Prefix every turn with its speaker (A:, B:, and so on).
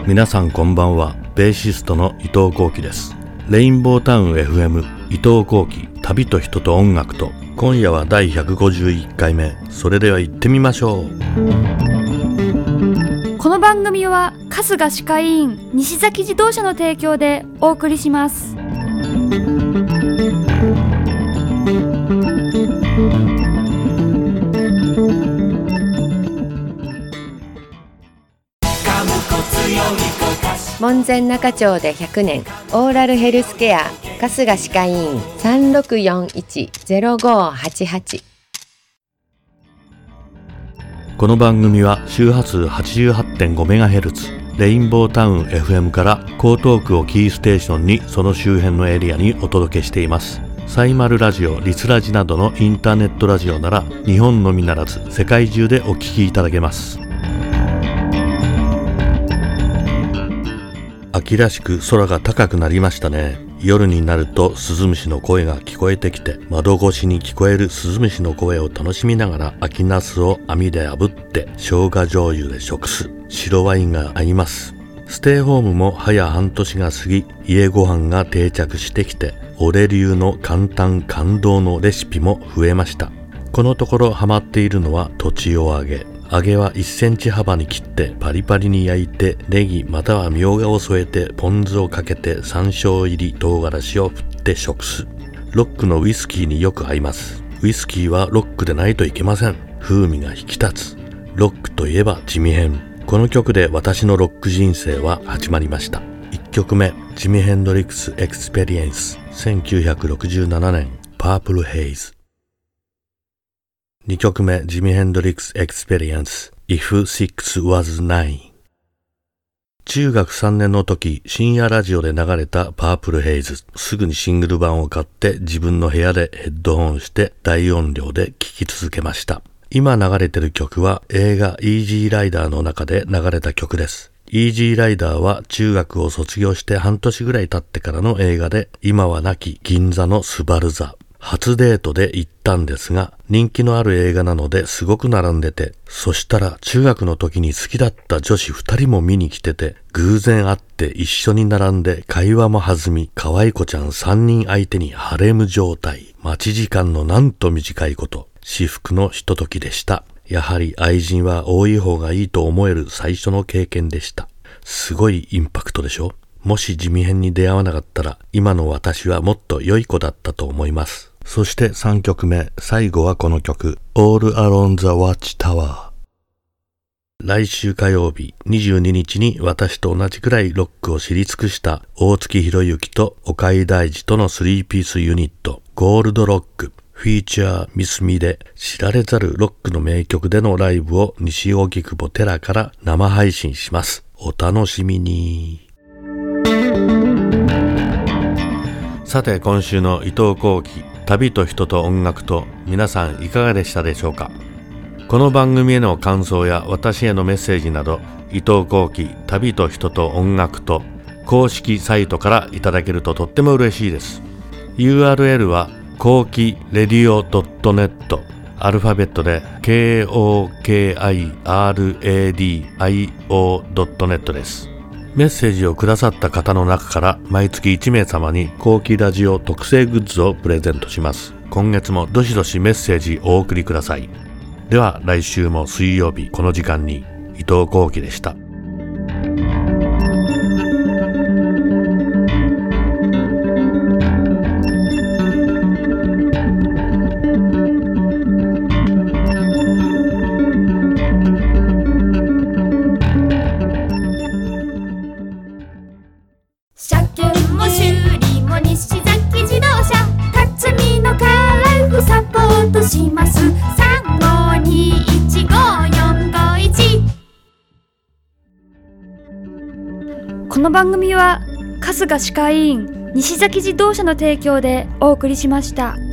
A: 皆さんこんばんは。ベーシストの伊藤幸喜です。レインボータウン FM 伊藤幸喜、旅と人と音楽と。今夜は第151回目。それでは行ってみましょう。
B: この番組は春日歯科医院西崎自動車の提供でお送りします。
C: 門前仲町で100年オーラルヘルスケア春日歯科医院 3641-0588。
A: この番組は周波数 88.5MHz レインボータウン FM から江東区をキーステーションにその周辺のエリアにお届けしています。サイマルラジオ、リスラジなどのインターネットラジオなら日本のみならず世界中でお聞きいただけます。秋らしく空が高くなりましたね。夜になるとスズムシの声が聞こえてきて、窓越しに聞こえるスズムシの声を楽しみながら秋ナスを網で炙って生姜醤油で食す。白ワインが合います。ステイホームも早半年が過ぎ、家ご飯が定着してきて、俺流の簡単感動のレシピも増えました。このところハマっているのはとちお揚げ。揚げは1センチ幅に切ってパリパリに焼いて、ネギまたはみょうがを添えてポン酢をかけて山椒入り唐辛子を振って食す。ロックのウイスキーによく合います。ウイスキーはロックでないといけません。風味が引き立つ。ロックといえばジミヘン。この曲で私のロック人生は始まりました。1曲目、ジミヘンドリックスエクスペリエンス1967年パープルヘイズ。2曲目、ジミヘンドリックスエクスペリエンス If Six Was Nine。 中学3年の時、深夜ラジオで流れたパープルヘイズ。すぐにシングル版を買って自分の部屋でヘッドホンして大音量で聴き続けました。今流れてる曲は映画イージーライダーの中で流れた曲です。イージーライダーは中学を卒業して半年ぐらい経ってからの映画で、今は亡き銀座のスバル座。初デートで行ったんですが、人気のある映画なのですごく並んでて、そしたら中学の時に好きだった女子2人も見に来てて、偶然会って一緒に並んで会話も弾み、可愛い子ちゃん3人相手にハレム状態。待ち時間のなんと短いこと。至福のひとときでした。やはり愛人は多い方がいいと思える最初の経験でした。すごいインパクトでしょ。もし地味編に出会わなかったら、今の私はもっと良い子だったと思います。そして3曲目、最後はこの曲、All Along the Watchtower。来週火曜日22日に私と同じくらいロックを知り尽くした大月博之と岡井大二との3ピースユニット、ゴールドロック。フィーチャーミスミで知られざるロックの名曲でのライブを西荻窪寺から生配信します。お楽しみに。さて今週の伊藤幸喜、旅と人と音楽と、皆さんいかがでしたでしょうか。この番組への感想や私へのメッセージなど、伊藤幸喜、旅と人と音楽と公式サイトからいただけるととっても嬉しいです。 URL は幸喜レディオ .net、 アルファベットで KOKIRADIO.net です。メッセージをくださった方の中から毎月1名様に幸喜ラジオ特製グッズをプレゼントします。今月もどしどしメッセージお送りください。では来週も水曜日この時間に、伊藤幸喜でした。
B: します。35215451。この番組は春日歯科医院西崎自動車の提供でお送りしました。